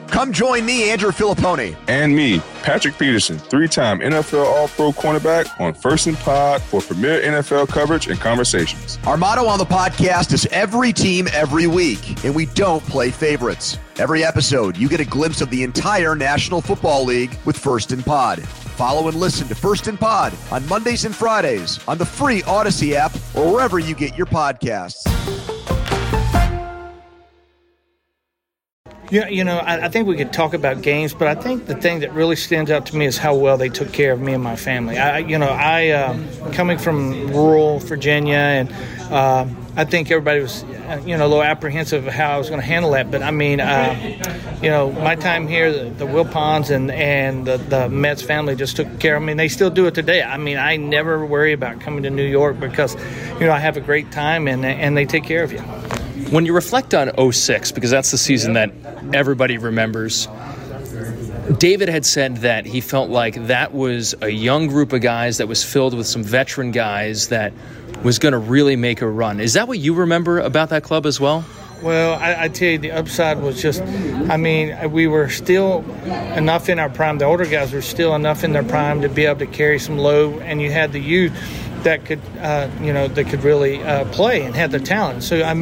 Come join me, Andrew Filipponi. And me, Patrick Peterson, 3-time NFL All-Pro cornerback on First and Pod for premier NFL coverage and conversations. Our motto on the podcast is every team, every week, and we don't play favorites. Every episode, you get a glimpse of the entire National Football League with First and Pod. Follow and listen to First and Pod on Mondays and Fridays on the free Odyssey app or wherever you get your podcasts. Yeah, I think we could talk about games, but I think the thing that really stands out to me is how well they took care of me and my family. Coming from rural Virginia, and I think everybody was, a little apprehensive of how I was going to handle that. But I mean, my time here, the Wilpons and the Mets family just took care of me, and they still do it today. I mean, I never worry about coming to New York because, I have a great time, and they take care of you. When you reflect on 06, because that's the season that everybody remembers, David had said that he felt like that was a young group of guys that was filled with some veteran guys that was going to really make a run. Is that what you remember about that club as well? Well, I tell you, the upside was just, we were still enough in our prime. The older guys were still enough in their prime to be able to carry some load, and you had the youth that could, that could really play and had the talent. So, I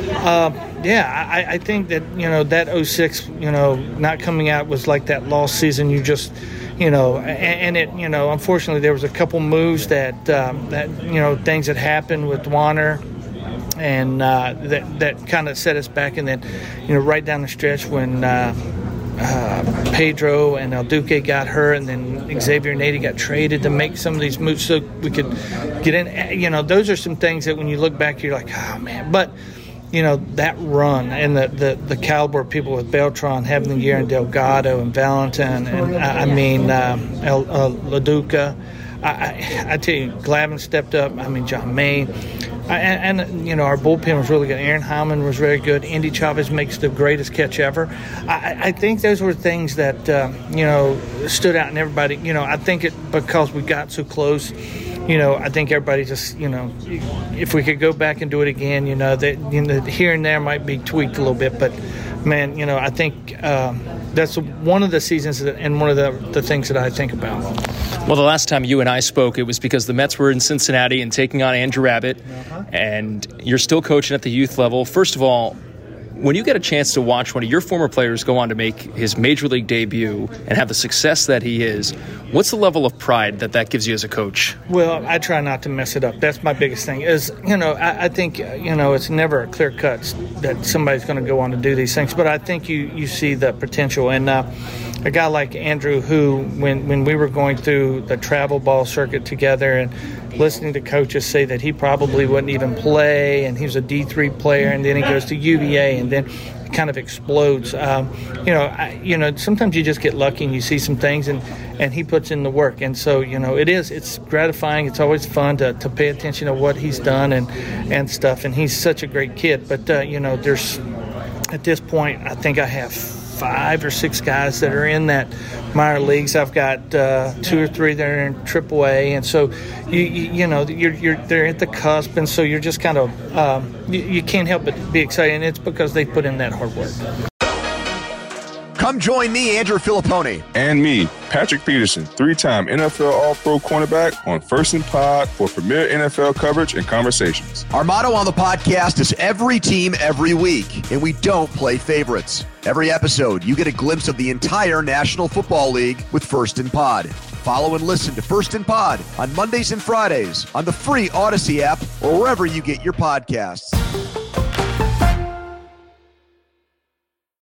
think that, that 06, not coming out was like that lost season. You just, unfortunately there was a couple moves that things that happened with Warner, and that kind of set us back. And then, right down the stretch when Pedro and El Duque got hurt, and then Xavier Nady got traded to make some of these moves so we could get in. Those are some things that when you look back, you're like, oh, man. But, that run and the caliber of people with Beltran having the year, and Delgado and Valentin and, LaDuca. I tell you, Glavin stepped up. John May. And our bullpen was really good. Aaron Hyman was very good. Andy Chavez makes the greatest catch ever. I think those were things that, stood out in everybody. I think because we got so close, I think everybody just, if we could go back and do it again, that here and there might be tweaked a little bit. But, man, I think that's one of the seasons and one of the things that I think about. Well, the last time you and I spoke, it was because the Mets were in Cincinnati and taking on Andrew Abbott, and you're still coaching at the youth level. First of all, when you get a chance to watch one of your former players go on to make his major league debut and have the success that he is, what's the level of pride that gives you as a coach? Well, I try not to mess it up. That's my biggest thing is, I think, it's never a clear cut that somebody's going to go on to do these things, but I think you see the potential. And a guy like Andrew, who when we were going through the travel ball circuit together and listening to coaches say that he probably wouldn't even play, and he was a D3 player, and then he goes to UVA, and then it kind of explodes. Sometimes you just get lucky and you see some things, and he puts in the work. And so, it's gratifying. It's always fun to pay attention to what he's done and stuff. And he's such a great kid. But, there's at this point, I think I have 5 or 6 guys that are in that minor leagues. I've got 2 or 3 that are in AAA, and so they're at the cusp, and so you're just kind of you can't help but be excited, and it's because they put in that hard work. Come join me, Andrew Filipponi. And me, Patrick Peterson, 3-time NFL All-Pro cornerback on First and Pod for premier NFL coverage and conversations. Our motto on the podcast is every team, every week, and we don't play favorites. Every episode, you get a glimpse of the entire National Football League with First and Pod. Follow and listen to First and Pod on Mondays and Fridays on the free Odyssey app or wherever you get your podcasts.